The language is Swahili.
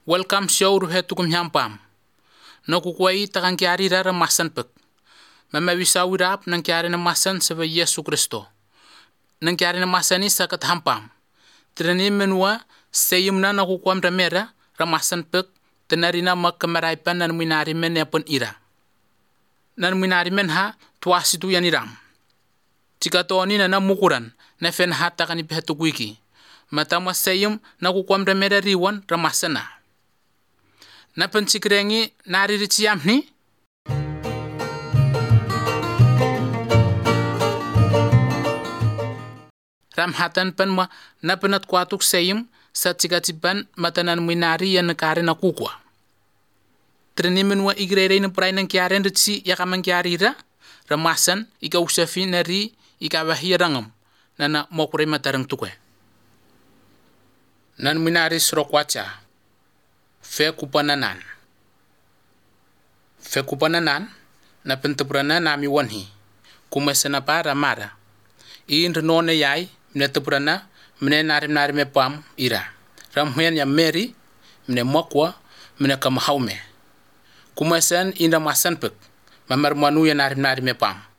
Welcome show ruhetukum nyampam. No kukwai takan kiari rara masan pek. Mama wisa wirap nang kiari na masan seba Yesu Kristo. Nang kiari na masani sakat hampam. Treni menua seyum na kukwam ramera ramasan pek tenari na makkamaraipan nan minari men yapon ira. Nan minari men ha tuasitu yaniram. Jika toni na mukuran na fen ha takan ipehetu wiki. Matama seyum na kukwam ramera riwan ramasana. Na pensikrengi nari riciam ni ramhatan penma na penat kuatuk seyum sa cikatiban matanan minari yan nakare na kukwa. Treni menua igrere na pray ng kiaren ritsi yakamang kiarira ramasan ika usafi nari ika bahia rangam na mokure matarang tukwe. Nan minari srokwacha fe kupananan na pentepurana nami wanhi kumesana para mara in renone yai mne tepurana mne nari me pam ira ramhen ya meri mne mokwa mne kamhaume kumesan in ramasan pek mamar manu ya nari me pam